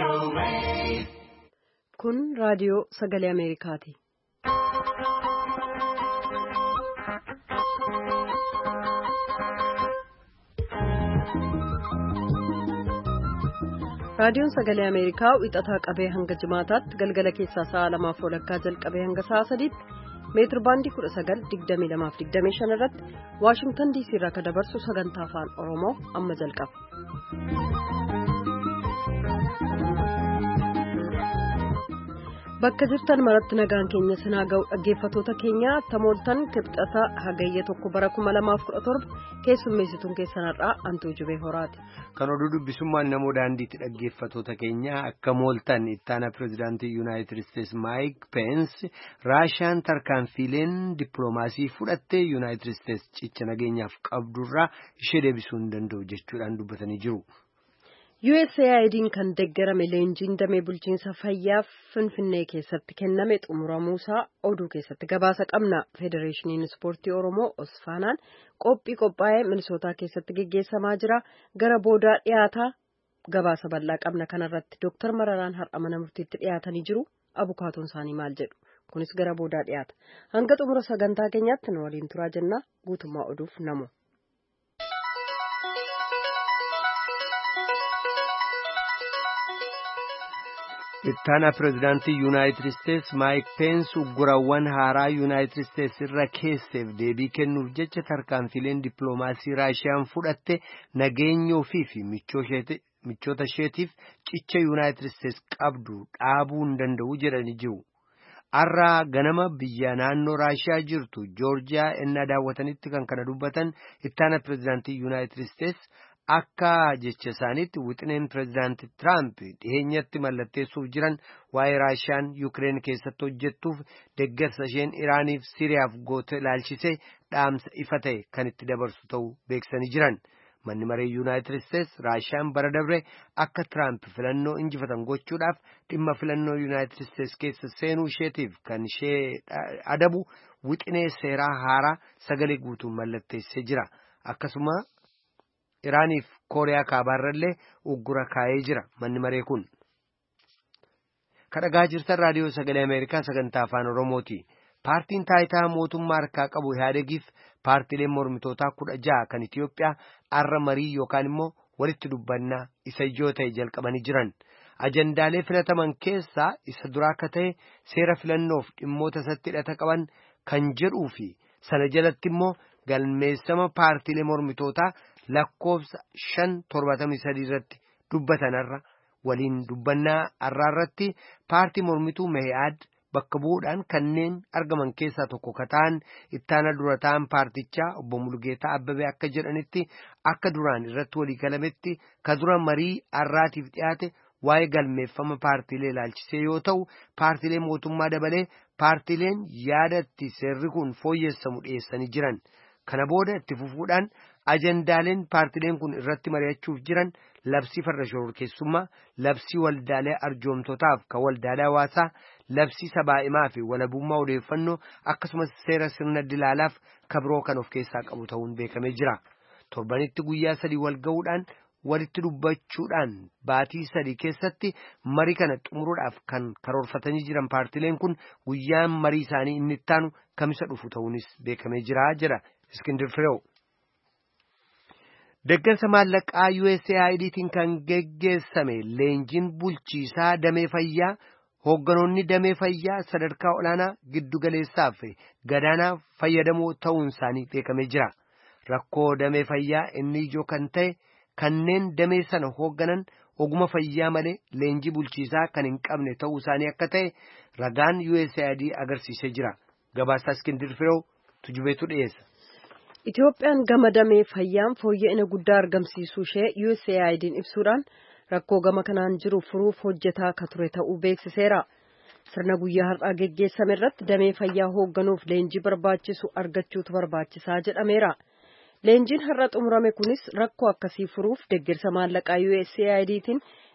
Kun raadiyoo sagalee Ameerikaati. Raadiyoon sagalee Ameerikaa wixataa qabee hanga jimaataatti galgala keessaa sa'a 2:00 jalqabee hanga sa'a 3:00 meetir baandii 19:22-25 irratti Waashingtan DC irraa kan dabarsu sagantaa afaan Oromoo amma jalqaba. Bakka jirtan maratti nagaan keenya sinaa ga'u dhaggeeffatoota keenya tamooltan kibxata hagayya 1 bara 2017 keessummeessituun keessanarraa Antuu Jubee Horaati. Kan oduu dubbisummaan namoo daandiitti dhaggeeffatoota keenya akka mooltan ittaana pirezidaantii Yuunaayitid Isteetsi Maayik Peensi Raashiyaan tarkaanfiileen dippiloomaasii fudhattee Yuunaayitid Isteetsi cicha nageenyaaf qabdurraa ishee deebisuu hin danda'u jechuudhaan dubbatanii jiru. USAID'n kan deeggarame leenjiin damee bulchiinsa fayyaaf Finfinnee keessatti kenname xumuramuusaa oduu keessatti gabaasa qabna. Federeeshiniin Ispoortii Oromoo Osfaanaan qophaa'ee Minisootaa keessatti geggeessamaa jira. Gara boodaa dhiyaataa gabaasa bal'aa qabna kanarratti Dr. Mararaan har'a mana murtiitti dhiyaatanii jiru. Abukaatoon isaanii maal jedhu? Kunis gara boodaa dhiyaata. Hanga xumura sagantaa keenyaatti nu waliin turaa jenna. Guutummaa oduuf namu. Ittaana pirezidaantii Yuunaayitid Isteetsi Maayik Peensi uggurawwan haaraa Yuunaayitid Isteetsi irra keesseef deebii kennuuf jecha tarkaanfiileen dippiloomaasii Raashiyaan fudhatte nageenya ofii fi michoota isheetiif cicha Yuunaayitid Isteetsi qabdu dhaabuu hin danda'u jedhanii jiru. Har'a ganama biyya naannoo Raashiyaa jirtu Joorjiyaa ennaa daawwatanitti kan kana dubbatan ittaana pirezidaantii Yuunaayitid Isteetsi akka jecha isaaniitti wixineen pirezidaantii Tiraamp dhiheenyatti mallatteessuuf jiran waa'ee Raashiyaan Yuukireen keessatti hojjettuuf deeggarsa isheen Iraaniif Siriyaaf goote ilaalchisee dhaamsa ifa ta'e kan itti dabarsu ta'uu beeksisanii jiran. Manni maree Yuunaayitid Isteetsi Raashiyaan bara dabre akka Tiraamp filannoo injifatan gochuudhaaf dhimma filannoo Yuunaayitid Isteetsi keessa seenuu isheetiif kan ishee adabu wixinee seeraa haaraa sagalee guutuun mallatteessee jira. Akkasuma Iraaniif Kooriyaa kaabaarrallee uggura kaa'ee jira manni maree kun. Kadhagaa jirtan raadiyoo sagalee Ameerikaa sagantaa afaan Oromooti. Paartiin taayitaa mootummaa harkaa qabu Ihaadegiif paartiileen mormitootaa 16 kan Itiyoophiyaa har'a marii yookaan immoo walitti dubbannaa isa ijoo ta'e jalqabanii jiran. Ajandaalee filataman keessaa isa duraa akka ta'e seera filannoof dhimmoota isatti hidhata qaban kan jedhuu fi sana jalatti immoo galmeessama paartiilee mormitootaa lakkoofsa 573 irratti dubbatanarra waliin dubbannaa har'aarratti paartii mormituu Mee'aad bakka bu'uudhaan kanneen argaman keessaa tokko kataan ittaana dura ta'an paartichaa obbo Mulgeetaa Abbabee akka jedhanitti akka duraan irratti walii galametti ka dura marii har'aatiif dhiyaate waa'ee galmeeffama paartiilee ilaalchisee yoo ta'u paartiilee mootummaa dabalee paartiileen yaadatti seerri kun fooyyessamu dhiyeessanii jiran. Kana booda itti fufuudhaan ajandaaleen paartileen kun irratti mari'achuuf jiran labsii farra shororkeessummaa, labsii waldaalee arjoomtotaaf kan waldaalee hawaasaa, labsii sabaa'imaa fi walabummaa odeeffannoo akkasumas seera sirna dilaalaaf kabiroo kan of keessaa qabu ta'uun beekamee jira. Torbanitti guyyaa 3 wal ga'uudhaan walitti dubbachuudhaan baatii 3 keessatti marii kana xumuruudhaaf kan karoorfatanii jiran paartileen kun guyyaan marii isaanii inni ittaanu kamisa dhufu ta'uunis beekamee jira jedha Iskindir Fireew. Deeggarsa maallaqaa USAIDtiin kan geggeessame leenjiin bulchiisaa damee fayyaa hoogganoonni damee fayyaa sadarkaa olaanaa giddugaleessaa fi gadaanaa fayyadamoo ta'uun isaanii beekamee jira. Rakkoo damee fayyaa inni ijoo kan ta'e kanneen damee sana hoogganan oguma fayyaa malee leenjii bulchiisaa kan hin qabne ta'uu isaanii akka ta'e ragaan USAID agarsiisee jira. Gabaasaa Iskindir Fireew tujubeetu dhiyeessa. Itoophiyaan gama damee fayyaan fooyya'ina guddaa argamsiisuu ishee USAID'n ibsuudhaan rakkoo gama kanaan jiru furuuf hojjetaa akka ture ta'uu beeksiseera. Sirna guyyaa har'aa geggeessame irratti damee fayyaa hoogganuuf leenjii barbaachisu argachuutu barbaachisaa jedhameera. Leenjiin har'a xumurame kunis rakkoo akkasii furuuf deeggarsa maallaqaa USAIDtiin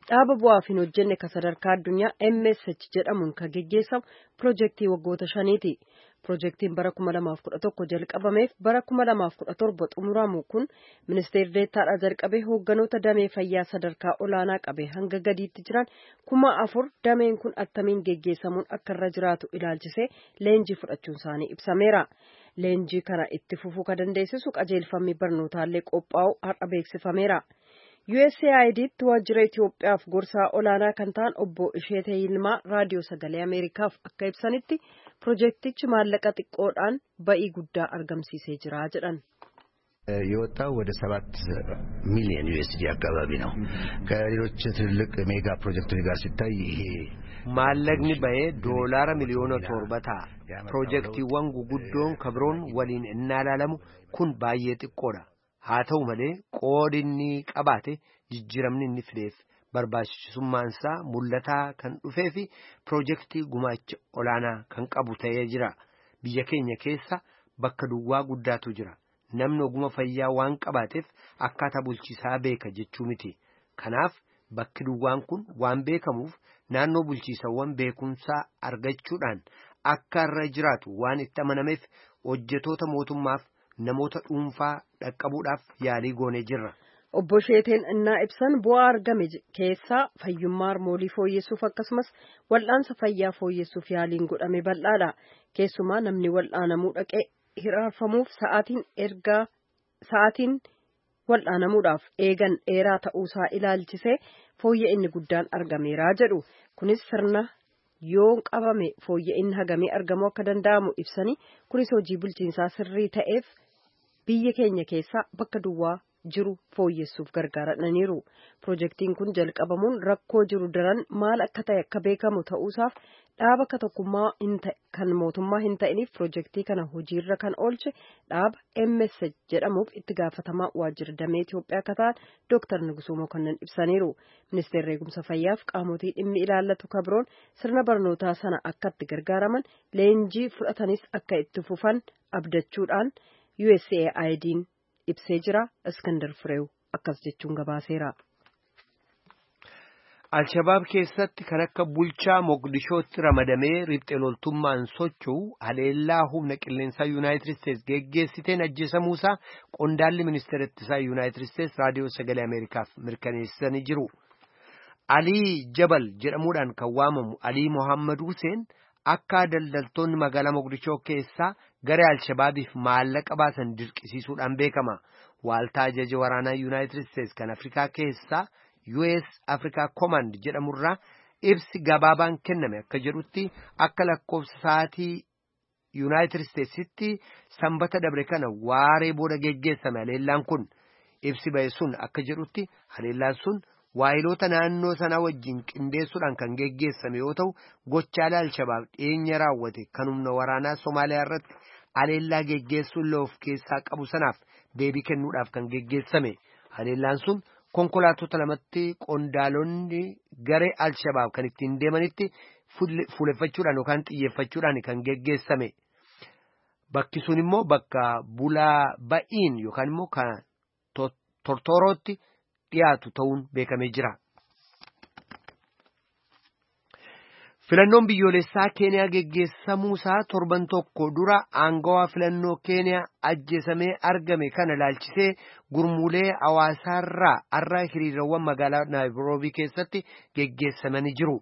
dhaaba bu'aaf hin hojjenne kan sadarkaa addunyaa MSH jedhamuun kan geggeessamu piroojeektii waggoota 5ti. Piroojeektiin bara 2011 jalqabameef bara 2017 xumuramu kun ministeerri deettaadhaa jalqabee hoogganoota damee fayyaa sadarkaa olaanaa qabee hanga gadiitti jiran 4,000 dameen kun attamiin geggeessamuun akka irra jiraatu ilaalchisee leenjii fudhachuun isaanii ibsameera. Leenjii kana itti fufuu kan dandeessisu qajeelfamni barnootaallee qophaa'u har'a beeksifameera. USAIDtti waajjira Itoophiyaaf gorsaa olaanaa kan ta'an obbo Isheetee Yilmaa raadiyoo sagalee Ameerikaaf akka ibsanitti piroojeektichi maallaqa xiqqoodhaan ba'ii guddaa argamsiisee jira jedhan. የወጣው ወደ 7 ሚሊዮን USD አካባቢ ነው። ከሌሎች ትልልቅ ሜጋ ፕሮጀክቶች ጋር ሲታይ ይሄ maallaqni ba'ee doolaara miliyoona 7 ta'a. Piroojeektiiwwan guguddoon kabroon waliin innaa ilaalamu kun baay'ee xiqqoodha. Haa ta'u malee qoodinni qabaate jijjiiramni inni fideef barbaachisummaansaa mul'ataa kan dhufee fi piroojeektii gumaacha olaanaa kan qabu ta'ee jira. Biyya keenya keessa bakka duwwaa guddaatu jira. Namni oguma fayyaa waan qabaateef akkaataa bulchiisaa beeka jechuu miti. Kanaaf bakki duwwaan kun waan beekamuuf naannoo bulchiisawwan beekumsaa argachuudhaan akka irra jiraatu waan itti amanameef hojjetoota mootummaaf namoota dhuunfaa dhaqqabuudhaaf yaalii goonee jirra. Obbo Sheeteen innaa ibsan bu'aa argame keessaa fayyummaa harmoolii fooyyessuuf akkasumas wal'aansa fayyaa fooyyessuuf yaaliin godhame bal'aadha. Keessumaa namni wal'aanamuu dhaqee hiraarfamuuf sa'aatiin wal'aanamuudhaaf eegan dheeraa ta'uusaa ilaalchisee fooyya'inni guddaan argameera jedhu. Kunis sirna yoo qabame fooyya'inni hagamee argamuu akka danda'amu ibsanii kunis hojii bulchiinsaa sirrii ta'eef biyya keenya keessaa bakka duwwaa jiru fooyyessuuf gargaaradhaniiru. Piroojeektiin kun jalqabamuun rakkoo jiru daran maal akka ta'e akka beekamu ta'uusaaf dhaaba tokkummaa kan mootummaa hin ta'iniif piroojeektii kana hojiirra kan oolche dhaaba MSH jedhamuuf itti gaafatamaa waajjira damee Itoophiyaa akka ta'an Dr. Nugusuu Mokonnon ibsaniiru. Ministeerri eegumsa fayyaaf qaamotii dhimmi ilaallatu kabroon sirna barnootaa sana akka itti gargaaraman leenjii fudhatanis akka itti fufan abdachuudhaan USAID'n ibsee jira. Iskandar Fireew akkas jechuun gabaaseera. Alshabaab keessatti kan akka bulchaa Mogadishootti ramadamee riphxee loltummaan socho'u haleellaa humna qilleensaa Yuunaayitid Isteets geggeessiteen ajjeesamuusaa qondaalli ministeera ittisaa Yuunaayitid Isteets raadiyoo sagalee Ameerikaaf mirkaneessanii jiru. Alii Jabal jedhamuudhaan kan waamamu Alii Mohammad Hussein akka daldaltoonni magaalaa Mogadishoo keessaa garee Alshabaabiif maallaqa baasan dirqisiisuudhaan beekama. Waaltaa ajaja waraanaa Yuunaayitid Isteets kan Afrikaa keessaa US Africa Command jedhamurraa ibsi gabaabaan kenname akka jedhutti akka lakkoofsa sa'aatii United Statesitti sanbata dabre kana waaree booda geggeessame haleellaan kun ibsi ba'e sun akka jedhutti haleellaan sun waayiloota naannoo sanaa wajjin qindeessuudhaan kan geggeessame yoo ta'u gochaalee Alshabaab dhiyeenya raawwate kan humna waraanaa Somaaliyaa irratti haleellaa geggeessuun loof keessaa qabu sanaaf deebii kennuudhaaf kan geggeessame haleellaan sun konkolaattota lamatti qondaalonni garee Alshabaab kan ittiin deemanitti fuuleffachuudhaan yookaan xiyyeeffachuudhaan kan geggeessame. Bakki sun immoo bakka bulaa ba'iin yookaan immoo kan tortorootti dhiyaatu ta'uun beekamee jira. Filannoon biyyoolessaa Keeniyaa geggeessamuusaa torban tokko dura aangawaa filannoo Keeniyaa ajjeesamee argame kana ilaalchisee gurmuulee hawaasaarraa har'a hiriirawwan magaalaa Naayiroobii keessatti geggeessamanii jiru.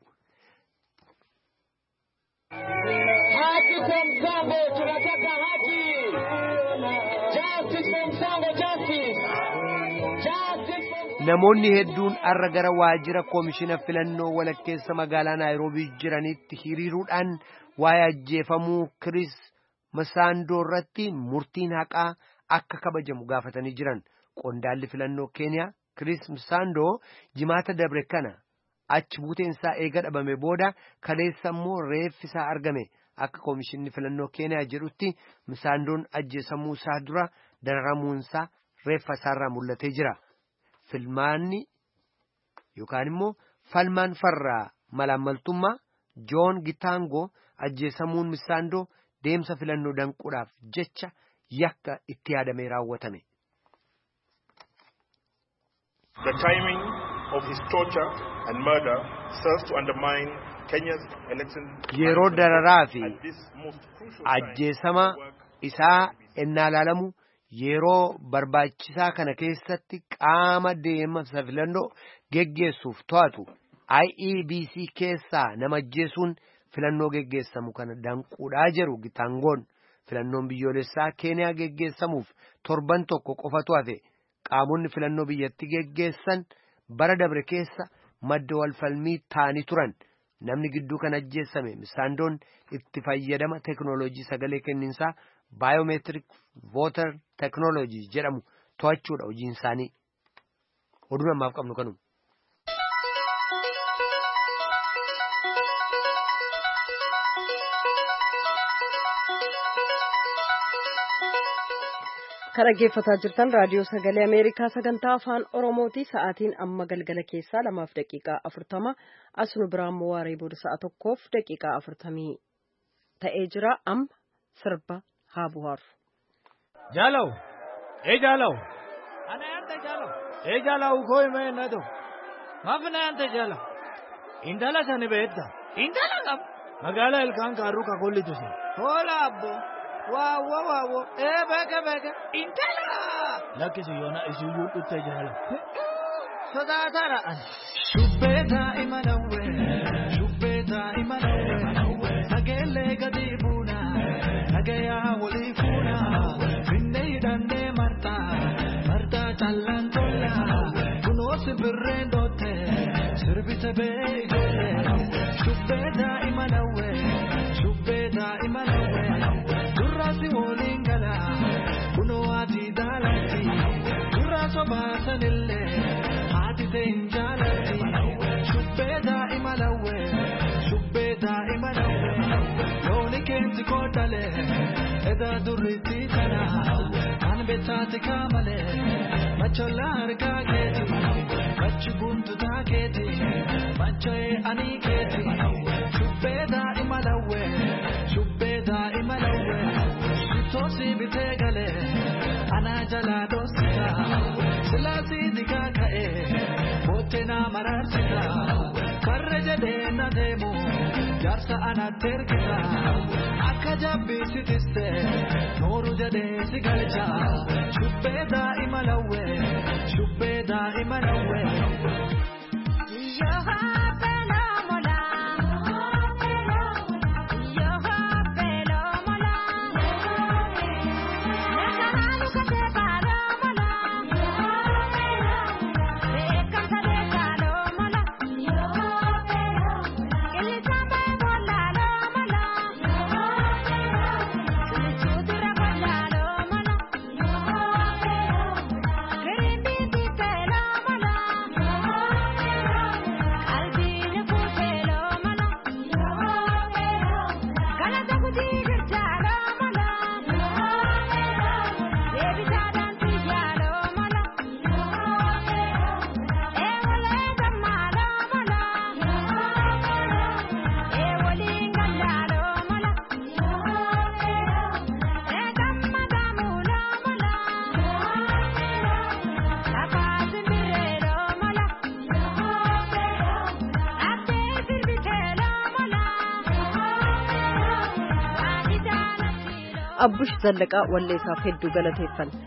Namoonni hedduun har'a gara waajjira koomishina filannoo walakkeessa magaalaa Naayiroobii jiranitti hiriiruudhaan waa'ee ajjeefamuu Chris Msando irratti murtiin haqaa akka kabajamu gaafatanii jiran. Qondaalli filannoo Keeniyaa Chris Msando jimaata dabre kana achi buuteensaa eega dhabame booda kaleessa immoo reeffisaa argame. Akka koomishinni filannoo Keeniyaa jedhutti Msandoon ajjeesamuu isaa dura dararamuunsaa reeffa isaarraa mul'atee jira. Filmaanni yookaan immoo falmaan farraa malaammaltummaa Joon Gitaangoo ajjeesamuun Msando deemsa filannoo danquudhaaf jecha yakka itti yaadamee raawwatame. The timing of his torture and murder serves to undermine Kenya's election. Yeroo dararaa fi ajjeesama isaa ennaa laalamu yeroo barbaachisaa kana keessatti qaama deemsa filannoo geggeessuuf to'atu IEBC keessaa nama ajjeesuun filannoo geggeessamu kana danquudhaa jedhu Gitangoon. Filannoon biyyoolessaa Keeniyaa geggeessamuuf torban tokko qofatu hafe qaamonni filannoo biyyatti geggeessan bara dabre keessa madda walfalmii ta'anii turan. Namni gidduu kan ajjeessame Misaandoon itti fayyadama teknooloojii sagalee kenniinsaa biometric voter technology jedhamu to'achuudha hojiin isaanii. Oduu namaaf qabnu kanuma. Kan dhaggeeffataa jirtan raadiyoo sagalee Ameerikaa sagantaa afaan Oromooti. Sa'aatiin amma galgala keessaa 2:40 as nu biraan waaree booda sa'a 1:40 ta'ee jira. Amma sirba haa buhaaru. Jaalaw jaalaw ana ante jaalaw koo himee natu maafna ante jaalaw intala sani beekta intala qab magaalaa ilkaan kaaruu kakollitu si hola abbo waawo beeka intala lakkisi yoona isiyuu dhutte jaalaw sodaatara an shubbeeta imanawe nageellee gadi buuna nagayaa walii fuuna finne hidhannee marta callaan tolla kunoo simbirreen dootte sirbite bee ijoollee shubbeeta imanawe durraasi woliin gala kunoo ati daalatti durraa sobaasanillee haati ta'in jaalatti shubbeeta imanawe looni keenti koodhale eda durritti tana an beektaati kaamale macholla harkaa keeti machi guntutaa keeti macho'ee anii keeti shubbeeta imalawe sitoosi bitee gale anaa jalaa dhoosita silaasii digaa ka'e boottee naa maraarsita karra jedhee na deemu jaarsa anatti ergita akka jabbii sitiste nooru jedhee si galcha shubbee daa'imalawe Abbush Zallaqaa walleessaaf hedduu galateeffanna.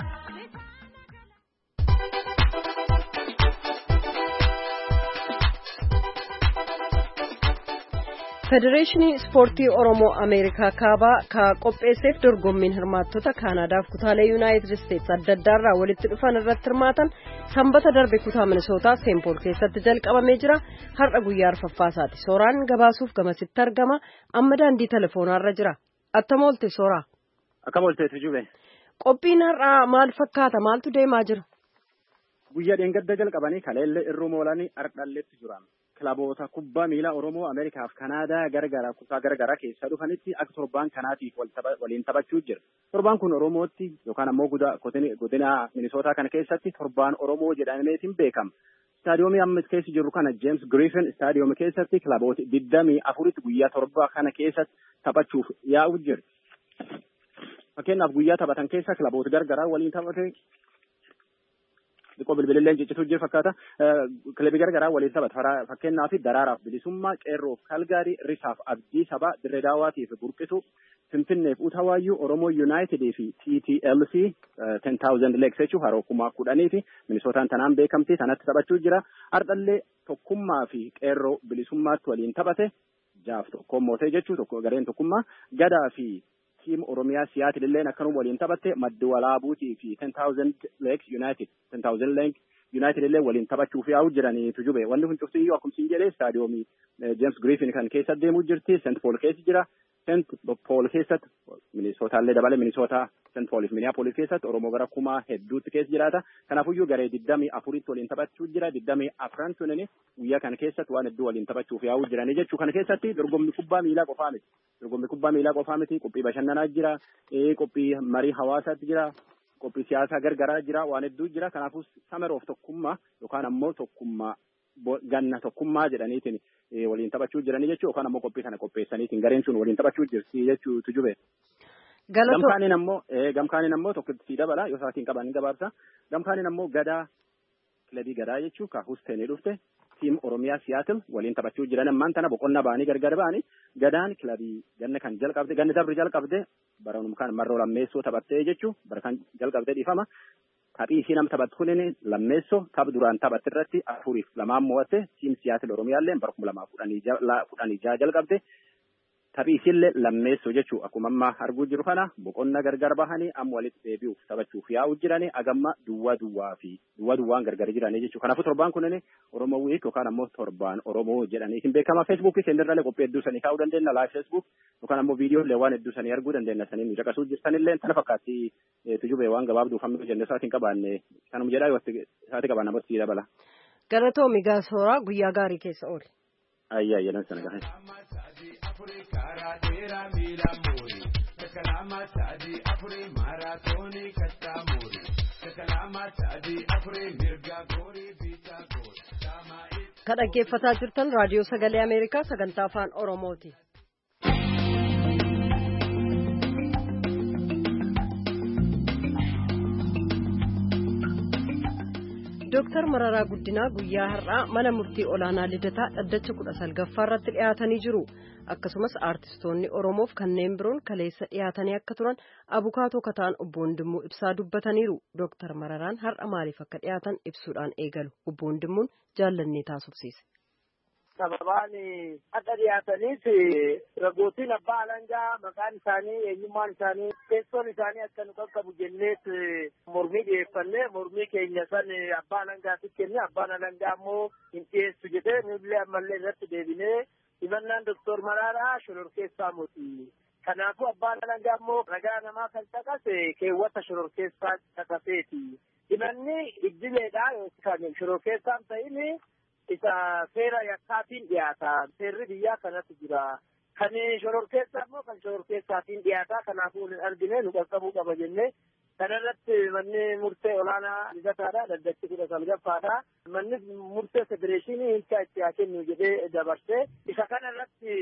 Federeeshinii Ispoortii Oromoo Ameerikaa Kaabaa ka qopheesseef dorgommiin hirmaattota Kaanaadaaf kutaalee Yuunaayitid Isteetsi adda addaarraa walitti dhufan irratti hirmaatan sanbata darbe kutaa Minisootaa Seenpool keessatti jalqabamee jira. Har'a guyyaa arfaffaasaati. Sooraan gabaasuuf gamasitti argama. Amma daandii teleefoonaarra jira. Attam oolte Sooraa. Akkam oolteetu jube. Qophiin har'aa maal fakkaata? Maaltu deemaa jira? Guyyaa dheengadda jalqabanii kaleellee irruu moolanii ardhalleetti jiran. Kilaboota kubbaa miilaa Oromoo Ameerikaaf Kanaadaa gargara kutaa gargara keessa dhufanitti akka torbaan kanaatiif waliin taphachuu jira. Torbaan kun Oromootti yookaan ammoo godina Minisootaa kana keessatti torbaan Oromoo jedhameetiin beekama. Istaadiyoomii amma keessa jiru kana James Griffin istaadiyoomii keessatti kilaboota 24 guyyaa torba kana keessatti taphachuuf yaa'u jira. Fakkeenyaaf guyyaa taphatan keessa kilaboota gargaraa waliin taphate xiqqoo bilbililleen ciccituu jiru fakkaata. Kilabii garagaraa waliin taphata. Fakkeenyaaf Daraaraaf Bilisummaa, Qeerroof Kalgaarii, Risaaf Abdii Sabaa, Dirree Daawaatiif Burqituu, Finfinneef Utawaayyuu, Oromoo Yuunaayitidii fi TTLC 10,000 Leeks jechuun haroo 10,000 fi Minisootaan tanaan beekamti. Sanatti taphachuu jira. Ardhallee Tokkummaa fi Qeerroo Bilisummaatti waliin taphate. Jaaf tokkoon mootee jechuun tokko gareen Tokkummaa. Gadaa fi Tiim Oromiyaa Siyaatil illee akkanuma waliin taphatte. Maddi Walaabuutii fi 10,000 Leeks United 10,000 Leeks United illee waliin taphachuuf yaa'u jiranii tujube. Wanni kun cuftiyyuu akkuma siin jedhee staadiyoomii James Griffin kan keessa deemuu jirti. St. Paul keessa jira. St. Paul keessatti Minisootallee dabale Minisootaa St. Paulif Minneapolis keessatti Oromoo gara 1,000 hedduutti keessa jiraata. Kanaafuyyuu garee 24tti waliin taphachuu jira. 24 sunini guyyaa kana keessatti waan hedduu waliin taphachuuf yaa'u jiranii jechuu kana keessatti dorgommii kubbaa miilaa qofaa miti. Dorgommii kubbaa miilaa qofaa miti. Qophii bashannanaa jira. Qophii marii hawaasaatti jira. Qophii siyaasaa gargaraa jira. Waan hedduu jira. Kanaafuu sameroof tokkummaa yookaan ammoo tokkummaa ganna tokkummaa jedhaniitiin waliin taphachuu jiranii jechuu yookaan ammoo qophii kana qopheessaniitiin gareen sun waliin taphachuu jirti jechuu tujube. Gamkaaniin ammoo tokko sii dabala yoo isaatiin qaban ni gabaabsa. Gamkaaniin ammoo gadaa kilabii gadaa jechuu ka Husteenii dhufte tiim Oromiyaa Siyaatil waliin taphachuu jiran ammaan tana boqonnaa ba'anii gargar ba'anii gadaan kilabii ganna kan jalqabde ganni darbi jalqabde baranum kan marroo lammeessoo taphattee jechuu bara kan jalqabde dhiifama. Taphii ishii nama taphattu kunin lammeessoo tapha duraan taphatte irratti 4-2 mo'atte tiim Siyaatil Oromiyaallee bara 2016 jalqabde. Taphii isiillee lammeessoo jechuu akkuma amma arguu jiru kana boqonna gargar bahanii amma walitti deebi'uuf taphachuuf yaa'u jiranii agamma duwwaan gargar jiranii jechuu. Kanaafuu torbaan kunin Oromoo Week yookaan ammoo torbaan Oromoo jedhanii hin beekama. Feesbuukii seenirralee qophii hedduu sanii kaa'uu dandeenya laayif feesbuuk yookaan ammoo viidiyoolee waan hedduu sanii arguu dandeenya sanii nu caqasuu jirtanillee tana fakkaatti tujubee waan gabaabduuf hamma jenne isaatiin qabaanne kanuma jedhaa yoo isaati qabaan namatti dabala. Galatoomi Gaasooraa guyyaa gaarii keessa oole. Ayyaayyadan sana gahe. Karaa dheeraa miila muuri sakalama sadii afurii maaraatoonii kattaa muuri sakalama sadii afurii mirga goorii biitaa goori. Kan dhaggeeffataa jirtan raadiyoo sagalee Ameerikaa sagantaa afaan Oromooti. Dooktar Mararaa Guddinaa guyyaa har'aa mana murtii olaanaa Lidataa dhaddacha 19ffaa irratti dhiyaatanii jiru. Akkasumas aartistoonni Oromoof kanneen biroon kaleessa dhiyaatanii akka turan abukaatoo kataan obbo Wandimmoo ibsaa dubbataniiru. Dooktar Mararaan har'a maaliif akka dhiyaatan ibsuudhaan eegalu. Obbo Wandimmoon jaallannee taasifsiise. Sababaan akka dhiyaataniif ragootiin abbaa alangaa maqaan isaanii eenyummaan isaanii teessoon isaanii akka nu qaqqabu jenneet mormii dhiyeeffannee mormii keenya san abbaa alangaatiif kenne abbaan alangaa immoo hin dhiyeessu jedhee nullee ammallee irratti deebinee himannaan Dooktor Mararaa shororkeessaa miti. Kanaafuu abbaan alangaa immoo ragaa namaa kan caqase keewwata shororkeessaa caqaseeti. Himanni iddileedhaa yookaan shororkeessaan ta'ini isa seera yakkaatiin dhiyaata. Seerri biyyaa kanatti jira. Kan shororkeessaa immoo kan shororkeessaatiin dhiyaata. Kanaafuu hin argine nu qaqqabuu qaba jennee kanarratti manni murtee olaanaa Lidataadha. Dhaddachi 19ffaadha. Manni murtee federeeshinii hiikaa itti haa kennu jedhee dabarsee isa kanarratti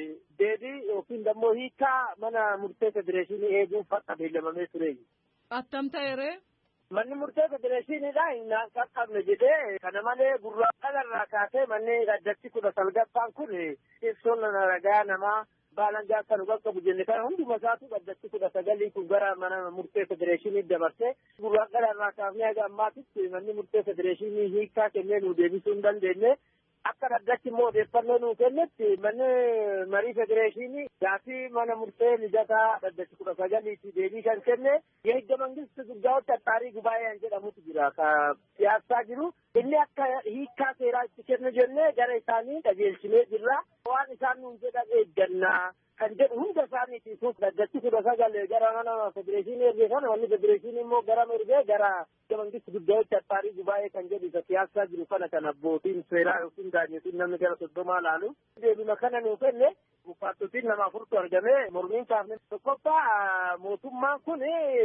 deebii yookiin immoo hiikaa mana murtee federeeshinii eeguuf akka beellamamee ture. Attam ta'eere? Manni murtee federeeshiniidha hin qaqqabne jedhee kana malee gurraadhalarraa kaasee manni dhaddachi 19ffaan kun teessoon ragaa namaa baalangaa kan qaqqabu jenne kana hunduma isaatu dhaddachi 19 kun gara mana murtee federeeshinii dabarsee gurraadhalarraa kaafnee haga ammaatitti manni murtee federeeshinii hiikaa kennee nu deebisuu hin dandeenye. Akka dhaddachi immoo odeeffannoo nuu kennetti manni marii federeeshinii gaafii mana murtee Lidataa dhaddachi 19tti deebii kan kenne የህገ መንግስት ጉዳዮች አጣሪ ጉባኤ jedhamutu jira ka siyaasaa jiru inni akka hiikaa seeraa itti kennu jennee gara isaanii qajeelchinee jirra waan isaan nuun jedhan eeggannaa kan jedhu hunda isaaniitiif dhaddachi 19 gara mana federeeshinii ergee kana manni federeeshinii immoo gara ergee gara ህገ መንግስት ጉዳዮች አጣሪ ጉባኤ kan jedhu isa siyaasaa jiru kana kan abbootiin seeraa yookiin gaanyotiin namni gara 30 laalu deebima kana nuu kenne bufaattotiin nama 4 argame mormiin kaafne tokkoffaa mootummaan kun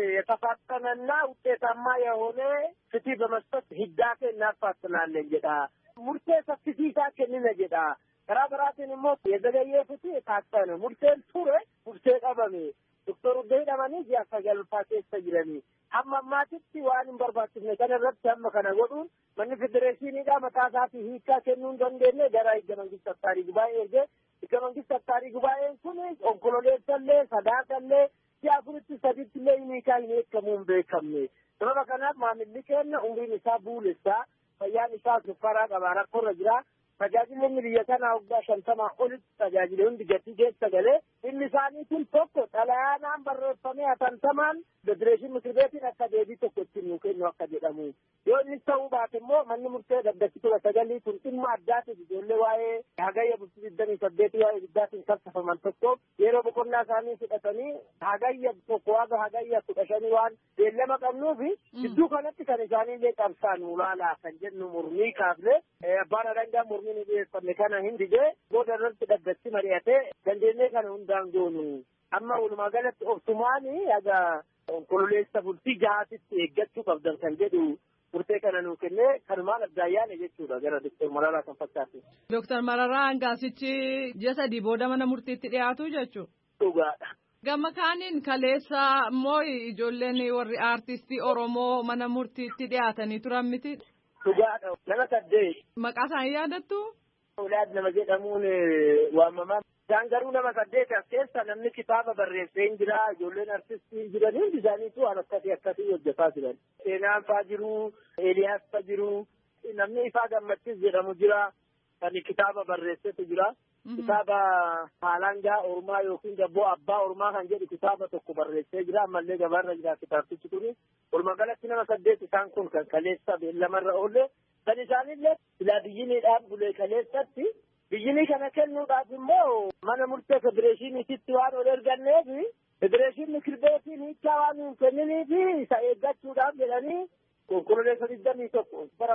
የተፋጠነና ውጤታማ የሆነ ፍትህ በመስጠት ህዳሴ እናፋጥናለን ጀዳ ሙርቴ ሰፊሲሳ ከነነ ጀዳ ከራበራትን ሞ የዘገየ ፍትህ ታጠነ ሙርቴን ቱሬ ሙርቴ ቀበሜ ዶክተሩ ደይዳማኒ ያፈገል ፓኬጅ ተጅረኒ amma ammaatitti waan hin barbaachifne kana irratti amma kana godhuun manni federeeshiniidhaa mataa isaatii hiikaa kennuu hin dandeenye gara hidda mangista attaarii gubaa'ee ergee hidda mangista attaarii gubaa'een kun onkololeessallee sadaasallee si'a afuritti sadiitti illee hiikaa hin eekamuu hin beekamne sababa kanaaf maamilli keenya umriin isaa buulessaa fayyaan isaa sukkaraa qaba rakkoorra jira. Tajaajilli biyya kanaa waggaa 50 olitti tajaajila hundi gatii keessa galee inni isaanii kun tokko xalayaanaan barreeffamee hatantamaan federeeshinii mikir beetiin akka deebii tokko ittiin nuu kennu akka jedhamu yoo innis ta'uu baate immoo manni murtee dhaddachi 19 kun dhimma addaatiif ijoollee waa'ee hagayya bultii 28 waa'ee ibiddaatiin kalsafaman tokko yeroo boqonnaa isaanii fudhatanii hagayya tokko waaga hagayya 15 waan beellama qabnuufi gidduu kanatti kan isaaniillee qabsaan ulaalaa kan jennu murmii kaafne abbaan adangaa murmii ni dhiyeeffanne kana hindi jee booda irratti dhaddachi mari'atee dandeenyee kana hundaan goonu amma walumaa galatti obsumaanii haga onkololeessa bultii jahaatitti eeggachuu qabdan kan jedhu murtee kana nuu kennee kanumaan addaayyaane jechuudha gara Dr. Mararaa kan fakkaatu. Dr. Mararaa hangaasichi ji'a sadii booda mana murtiitti dhiyaatu jechuudha. Dhugaadha. Gama kaaniin kaleessa immoo ijoolleen warri aartistii Oromoo mana murtiitti dhiyaatanii turan miti. Dhugaadha. Nama 8. Maqaa isaanii yaadattu? Ulaad nama jedhamuun waamamaa. Isaan garuu nama 8 as keessa namni kitaaba barreessee hin jira. Ijoolleen artistii jiran hundi isaaniitu waan akkasii hojjetaa jiran. Seenaan faa jiru, Eeliyaas faa jiru, namni Ifaa Gammachiis jedhamu jira. Kan kitaaba barreessetu jira. Kitaaba Haalangaa Ormaa yookiin Gabboo Abbaa Ormaa kan jedhu kitaaba tokko barreessee jira. Ammallee gabaarra jira kitaabtichi kuni. Walumaa galatti nama 8 isaan kun kan kaleessa beellamarra oolle. Kan isaanillee silaa biyyiniidhaan bulee kaleessatti biyyinii kana kennuudhaaf immoo mana murtee federeeshiniititti waan ol erganneef federeeshinii mikir beetiin hiichaa waan hin kenniniif isa eeggachuudhaaf jedhanii onkololeessa 21 bara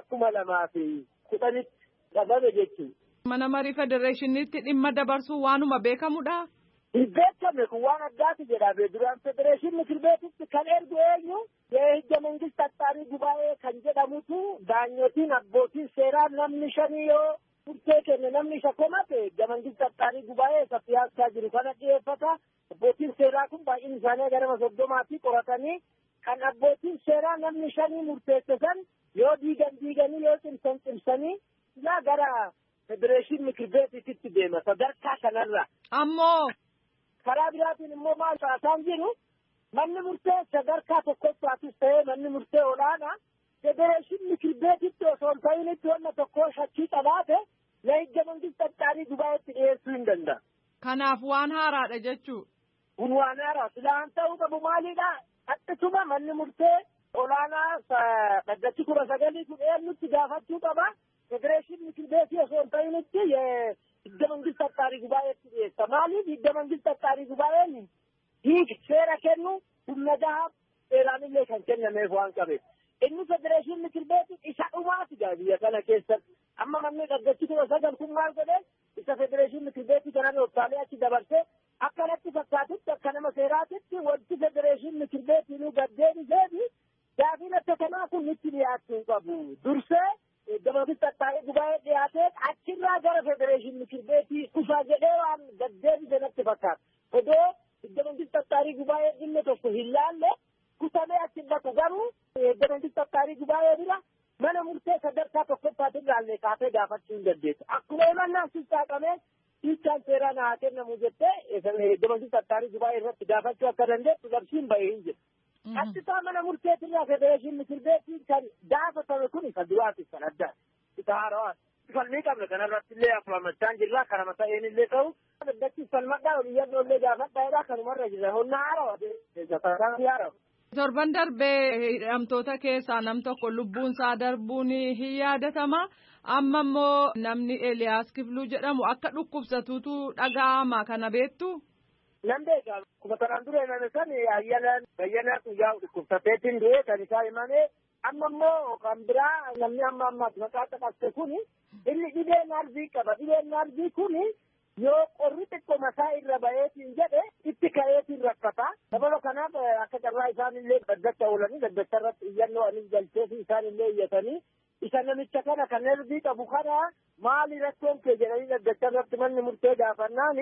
2010 qabame jechuudha. Mana marii federeeshiniitti dhimma dabarsuu waanuma beekamudha. Hin beekamne kun waan addaati jedhame duraan federeeshinii mikir beetitti kan ergu eenyu hidda mangista attaarii gubaa'ee kan jedhamutu daanyotiin abbootiin seeraa namni 5 yoo murtee kenne namni 1 komate hidda mangista attaarii gubaa'ee isa siyaasaa jiru kana dhiyeeffata abbootiin seeraa kun baay'een isaanii gara 30 qoratanii kan abbootiin seeraa namni 5 murteessan yoo diiganii yoo cimsanii gara federeeshinii mikir beetitti deema sadarkaa kanarra. Ammoo karaa biraatiin immoo maal taasaan jiru manni murtee sadarkaa tokkoffaattis ta'ee manni murtee olaanaa federeeshinii mikir beetitti osoo hin ta'initti wanna tokko shakkii qabaate hidda mangista attaarii gubaa'eetti dhiyeessuu hin danda'a. Kanaaf waan haaraadha jechuu. Kun waan haaraa silaan ta'uu qabu maalidha? Akkasuma manni murtee olaanaa dhaddachi 19 kun eenyutti gaafachuu qaba. Federeeshinii mikir beetii osoo hin ta'initti hidda mangista attaarii gubaa'eetti dhiyeessa. Maaliif hidda mangista attaarii gubaa'een seera kennu humna gahaa seeraanillee kan kennameef waan qabeef. Inni federeeshinii mikir beetii isa dhumaati biyya kana keessatti. Amma manni dhaddachi 19 kun maal godhe isa federeeshinii mikir beetii kanaan oftaalee achi dabarsee akkanatti fakkaatutti akka nama seeraatitti wanti federeeshinii mikir beetiin gaddeebiseefi gaafiin akka kanaa kun nutti dhiyaachuu qabu. Dursee hidda mangista attaarii gubaa'ee dhiyaatee achirraa gara federeeshinii mikir beetii dhufaa jedhee waan gaddeebise natti fakkaata. Odoo hidda mangista attaarii gubaa'ee dhimma tokko hin laalle kutamee achi dhaqu garuu hidda mangista attaarii gubaa'ee bira mana murtee sadarkaa tokkoffaatiin laallee kaasee gaafachuu hin dandeessu. Akkuma himannaan saaqamee hiichaan seeraan haa kennamu jettee hidda mangista attaarii gubaa'ee irratti gaafachuu akka dandeessu labsiin bahee hin jiru. Achisaa mana murteetirraa federeeshinii mikir beetiin kan gaafatame kun isa duraatiif kan addaa isa haarawaati. Falmii qabna kanarratti illee afurlamachaan jirra kanama ta'een illee ta'u daddachiif falmadhaa oliyyannoo illee gaafadhaadhaa kanumarra jira honna haarawa. Torban darbee hidhamtoota keessaa nam tokko lubbuun isaa darbuun hin yaadatama. Amma immoo namni Eeliyaas Kifluu jedhamu akka dhukkubsatuutu dhaga'ama kana beektu. Nan beekaa kuma kanaan dura himame san bayyanaa guyyaa dhukkubsateetiin du'e kan isaa himame amma immoo kan biraa namni amma maqaa qabate kun inni dhibeen arbii qaba. Dhibeen arbii kun yoo qorri xiqqoo mataa irra ba'eetiin jedhe itti ka'eetiin rakkata. Sababa kanaaf akka carraa isaan illee daddacha oolanii daddacha irratti iyyannoo anis galchee fi isaan illee iyyatanii isa namicha kana kan arbii qabu kana maali rakkoon kee jedhanii daddacha irratti manni murtee gaafannaani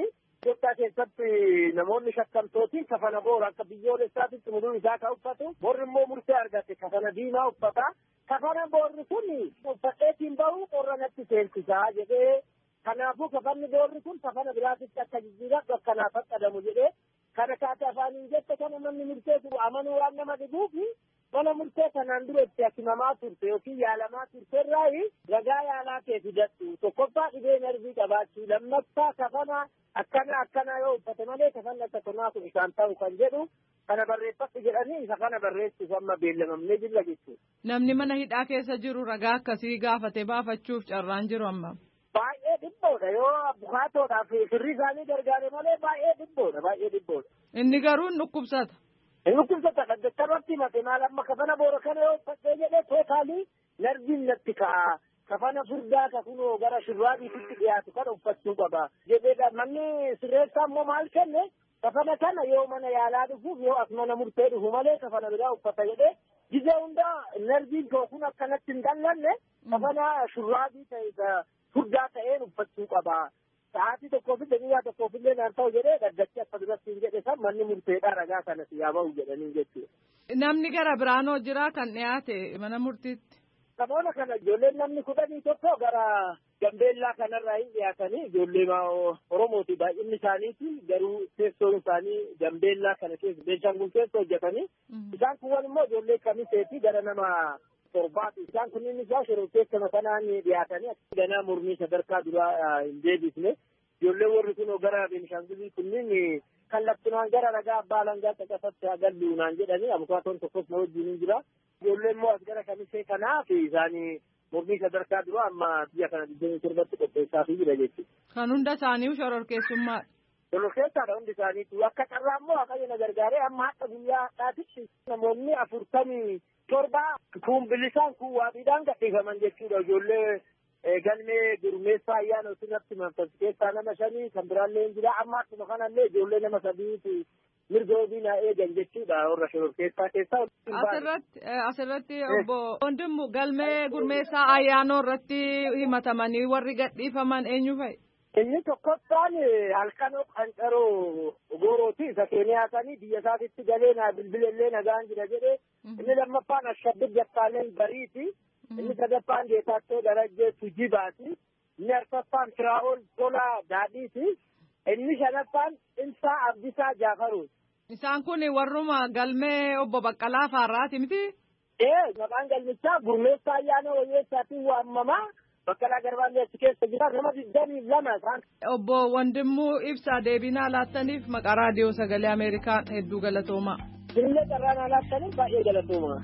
Itoophiyaa keessatti namoonni shakkamtooti kafana boora akka biyyoolessaatitti muduu isaa kan uffatu. Boorri immoo murtee argate kafana diimaa uffata. Kafana boorri kun uffateetiin bahu qorra natti seensisaa jedhee kanaafuu kafanni boorri kun kafana biraatitti akka jijjiiratu akkanaaf akkadamu jedhee kana kaate afaaniin jette kana namni murteessu amanuu waan nama dhibuufi mana murtee kanaan dura itti hakimamaa turte yookiin yaalamaa turterraa ragaa yaalaa kee fidattu tokkoffaa dhibee narbii qabaachuu lammaffaa kafana akkana yoo uffate malee kafanni akka kanaa kun isaan ta'u kan jedhu kana barreeffadhu jedhanii isa kana barreessuuf amma beellamamnee jira jechuudha. Namni mana hidhaa keessa jiru ragaa akkasii gaafatee baafachuuf carraan jiru amma. Baay'ee dhibboodha yoo abukaatoodhaaf firri isaanii gargaare malee baay'ee dhibboodha. Inni garuu hin dhukkubsata. Inni dhukkubsata dhaggeettarratti himate maal amma kafana boora kana yoo uffadhee jedhee tootaalii narbiin natti ka'a. Kafana furdaa kakunoo gara shurraabiitti dhiyaatu kana uffachuu qaba. Jedheedha manni sirreessaa immoo maal kenne kafana kana yoo mana yaalaa dhufuuf yoo as mana murtee dhufu malee kafana biraa uffata jedhee gizee hundaa narbiin koo kun akkanatti hin dallanne kafana shurraabii ta'e furdaa ta'een uffachuu qaba. Sa'aatii tokkoof daqiiqaa tokkoof illee naan ta'u jedhee dhaddachi akka duratti hin jedhe san manni murteedhaa ragaa kanas yaa ba'u jedhanii jechuudha. Namni gara biraanoo jira kan dhiyaate mana murtiitti. Namoota kana ijoolleen namni 11 gara Gambeellaa kanarraa hin dhiyaatanii ijoollee Oromooti baay'inni isaaniiti garuu teessoon isaanii Gambeellaa kana keessa Beenshaangul keessa hojjetanii isaan kuwwan immoo ijoollee kamiseeti gara nama torbaati. Isaan kunniin isaa shororkeessa kanaan dhiyaatanii ganaa mormii sadarkaa duraa hin deebisne ijoolleen warri kunoo gara Beenshaangulii kunniin kallattinaan gara ragaa abbaa alangaa caqasatti agallu naan jedhanii abukaatoon tokkos na wajjin hin jira. Ijoolleen immoo as gara kamisee kanaaf isaanii mormii sadarkaa duraa amma biyya kana 27tti qopheessaa jira jechuudha. Kan hunda isaanii shororkeessummaadha. Shororkeessaadha hundi isaaniitu akka carraa immoo Waaqayyo na gargaaree amma haqa guyyaa har'aatitti namoonni 47 kun bilisaan kun waabiidhaan gadhiifaman jechuudha. Ijoollee galmee gurmeessaa ayyaana osinatti manfas keessaa nama 5 kan biraallee hin jira amma akkuma kanallee ijoollee nama 3 mirga ofiinaa eegan jechuudha warra shororkeessaa keessaa. Asirratti obbo Wandimmu galmee gurmeessaa ayyaanoo irratti himatamanii warri gadhiifaman eenyu fa'i? Inni tokkoffaan halkanoo qancaroo goorooti isa keeniyaatanii biyya isaatitti galee naa bilbileellee nagaan jira jedhee inni lammaffaan Ashabbir Jaffaaleen Bariiti inni sadaffaan Geetaachoo Darajjee Tujibaati inni arfaffaan Firaa'ol Tolaa Daadhiiti inni shanaffaan Imsaa Abdisaa Jaafaruuti. Isaan kun warruma galmee obbo Baqqalaa Faarraati miti? Maqaan galmichaa gurmeessaa ayyaana wayyeessaatiin waamamaa. Baqqalaa Garbaan achi keessa jira nama 22 isaan. Obbo Wandimmuu Ibsaa deebinaa laattaniif maqaa raadiyoo sagalee Ameerikaa hedduu galatoomaa. Illee carraa laattaniif baay'ee galatoomaa.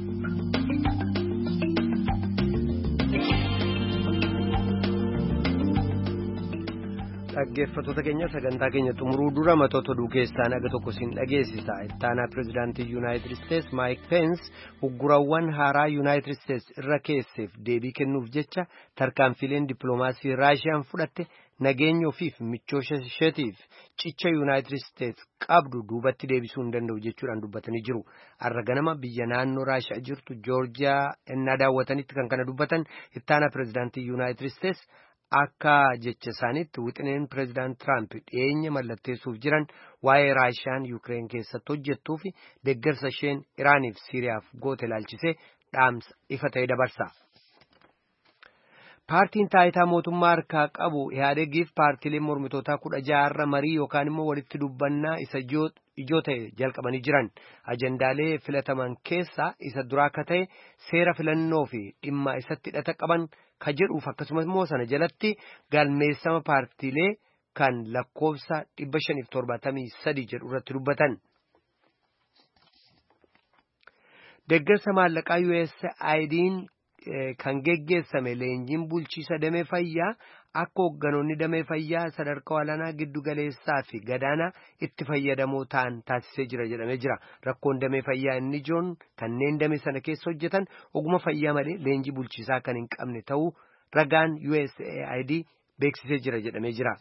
Dhaggeeffattoota keenya sagantaa keenya xumuruu dura matoota oduu keessaa naga tokko siin dhageessisa. Ittaanaa pirezidaantii Yuunaayitid Isteets Maayik Peens uggurawwan haaraa Yuunaayitid Isteets irra keesseef deebii kennuuf jecha tarkaanfileen dippiloomaasii Raashiyaan fudhatte nageenya ofiif michoota isheetiif cicha Yuunaayitid Isteets qabdu duubatti deebisuu hin danda'u jechuudhaan dubbatanii jiru. Har'a ganama biyya naannoo Raashiyaa jirtu Joorjiyaa ennaa daawwatanitti kan kana dubbatan ittaanaa pirezidaantii Yuunaayitid Isteets akka jecha isaaniitti wixineen pireezidaant Tiraamp dhiyeenya mallatteessuuf jiran waa'ee Raashiyaan Yuukireen keessatti hojjettuu fi deeggarsa isheen Iraaniif Siiriyaaf goote ilaalchisee dhaamsa ifa ta'e dabarsa. Paartiin taayitaa mootummaa harkaa qabu Ihaadegiif paartiileen mormitootaa 16 marii yookaan immoo walitti dubbannaa isa ijoo ta'e jalqabanii jiran. Ajandaalee filataman keessaa isa duraa akka ta'e seera filannoo fi dhimma isatti hidhata qaban ka jedhuuf akkasumas immoo sana jalatti galmeessama paartiilee kan lakkoofsa 573 jedhu irratti dubbatan. Deeggarsa maallaqaa USAID'n kan geggeessame leenjiin bulchiisa damee fayyaa akka hoogganoonni damee fayyaa sadarkaa olaanaa giddu galeessaa fi gadaanaa itti fayyadamoo ta'an taasisee jira jedhamee jira. Rakkoon damee fayyaa inni ijoon kanneen damee sana keessa hojjetan oguma fayyaa malee leenjii bulchiisaa kan hin qabne ta'uu ragaan USAID beeksisee jira jedhamee jira.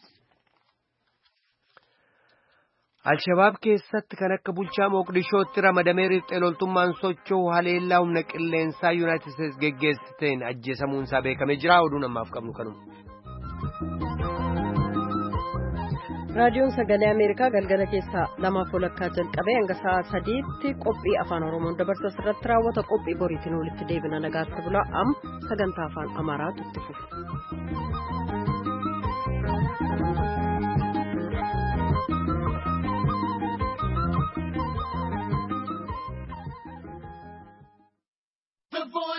Al-Shabaab keessatti kan akka bulchaa Moqdishootti ramadamee riphxee loltummaan socho'u haleellaa humna qilleensaa Yuunaayitid Isteets geggeessiteen ajjeesamuun isaa beekamee jira. Oduun ammaaf qabnu kanuma. raadiyoon sagalee ameerikaa galgala keessaa 2:00 jalqabee hanga sa'a 3tti qophii afaan oromoon dabarsa irratti raawwata. qophii boriitiin walitti deebina nagaatti bulaa. amma sagantaa afaan amaaraatu itti fufa.